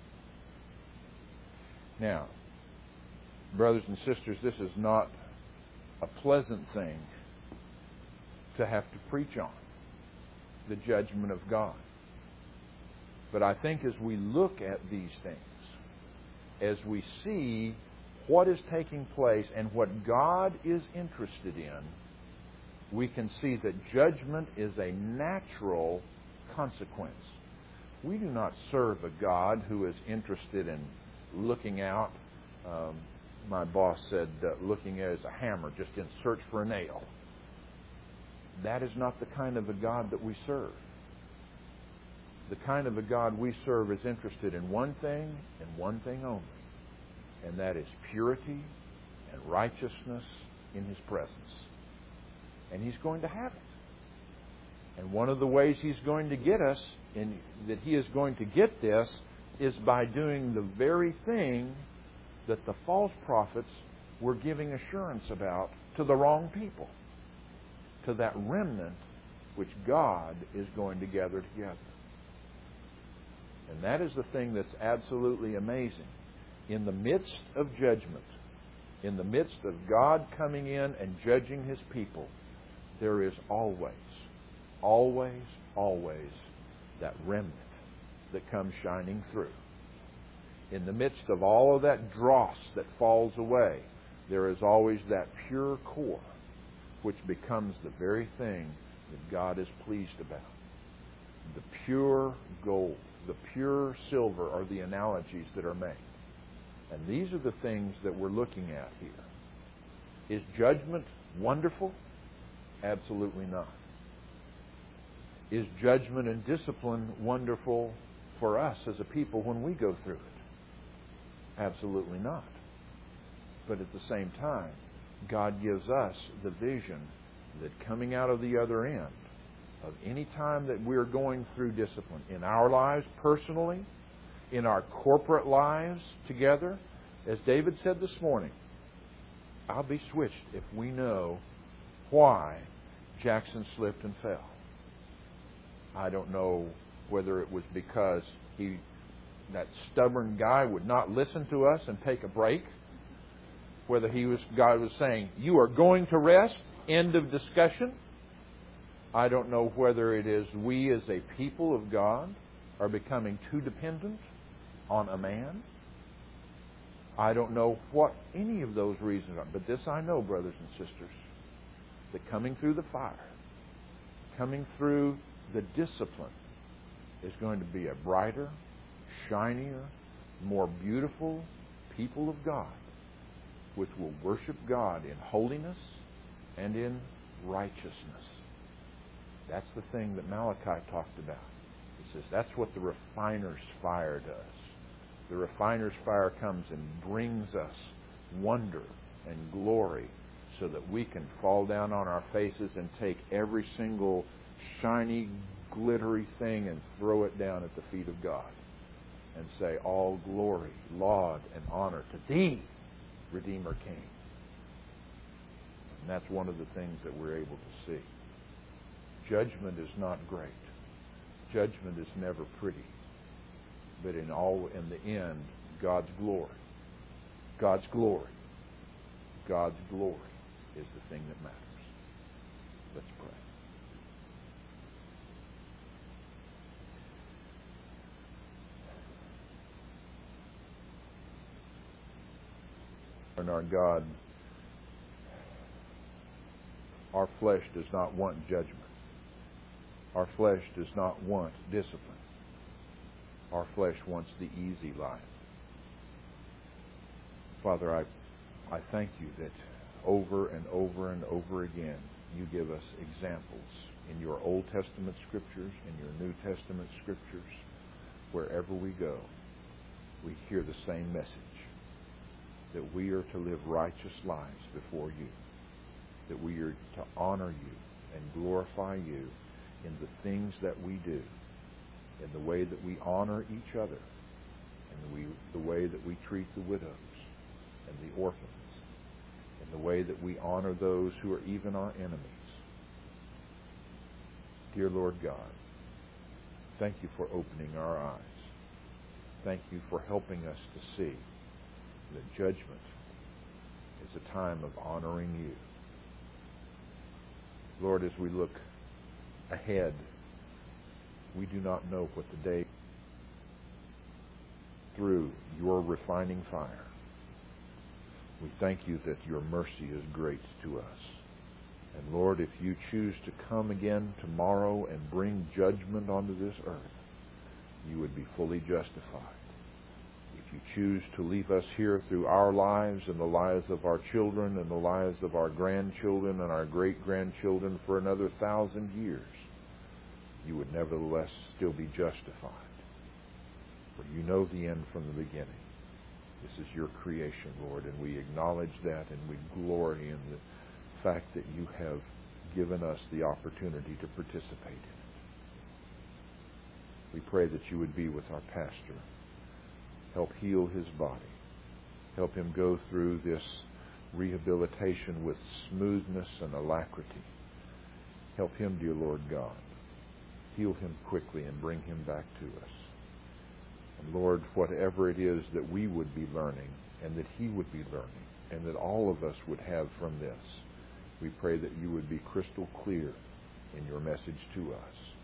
Now, brothers and sisters, this is not a pleasant thing to have to preach on, the judgment of God. But I think as we look at these things, as we see what is taking place and what God is interested in, we can see that judgment is a natural consequence. We do not serve a God who is interested in looking out. My boss said looking as a hammer, just in search for a nail. That is not the kind of a God that we serve. The kind of a God we serve is interested in one thing and one thing only, and that is purity and righteousness in His presence. And He's going to have it. And one of the ways He's going to get us, and that He is going to get this, is by doing the very thing that the false prophets were giving assurance about to the wrong people, to that remnant which God is going to gather together. And that is the thing that's absolutely amazing. In the midst of judgment, in the midst of God coming in and judging His people, there is always, always, always that remnant that comes shining through. In the midst of all of that dross that falls away, there is always that pure core which becomes the very thing that God is pleased about. The pure gold, the pure silver are the analogies that are made. And these are the things that we're looking at here. Is judgment wonderful? Absolutely not. Is judgment and discipline wonderful for us as a people when we go through it? Absolutely not. But at the same time, God gives us the vision that coming out of the other end of any time that we're going through discipline in our lives personally, in our corporate lives together, as David said this morning, I'll be switched if we know why Jackson slipped and fell. I don't know whether it was because that stubborn guy would not listen to us and take a break, whether God was saying, you are going to rest, end of discussion. I don't know whether it is we as a people of God are becoming too dependent on a man. I don't know what any of those reasons are. But this I know, brothers and sisters, that coming through the fire, coming through the discipline, is going to be a brighter, shinier, more beautiful people of God, which will worship God in holiness and in righteousness. That's the thing that Malachi talked about. He says that's what the refiner's fire does. The refiner's fire comes and brings us wonder and glory so that we can fall down on our faces and take every single shiny, glittery thing and throw it down at the feet of God and say, all glory, laud, and honor to Thee, Redeemer King. And that's one of the things that we're able to see. Judgment is not great. Judgment is never pretty. But in the end, God's glory, God's glory, God's glory is the thing that matters. Let's pray. And our God, our flesh does not want judgment. Our flesh does not want discipline. Our flesh wants the easy life. Father, I thank You that over and over and over again You give us examples in Your Old Testament Scriptures, in Your New Testament Scriptures. Wherever we go, we hear the same message, that we are to live righteous lives before You, that we are to honor You and glorify You in the things that we do, in the way that we honor each other, in the way that we treat the widows and the orphans, in the way that we honor those who are even our enemies. Dear Lord God, thank You for opening our eyes. Thank You for helping us to see that judgment is a time of honoring You. Lord, as we look ahead, we do not know what the day through Your refining fire. We thank You that Your mercy is great to us. And Lord, if You choose to come again tomorrow and bring judgment onto this earth, You would be fully justified. If You choose to leave us here through our lives and the lives of our children and the lives of our grandchildren and our great-grandchildren for another 1,000 years, You would nevertheless still be justified. For You know the end from the beginning. This is Your creation, Lord, and we acknowledge that and we glory in the fact that You have given us the opportunity to participate in it. We pray that you would be with our pastor. Help heal his body. Help him go through this rehabilitation with smoothness and alacrity. Help him, dear Lord God. Heal him quickly and bring him back to us. And Lord, whatever it is that we would be learning and that he would be learning and that all of us would have from this, we pray that you would be crystal clear in your message to us.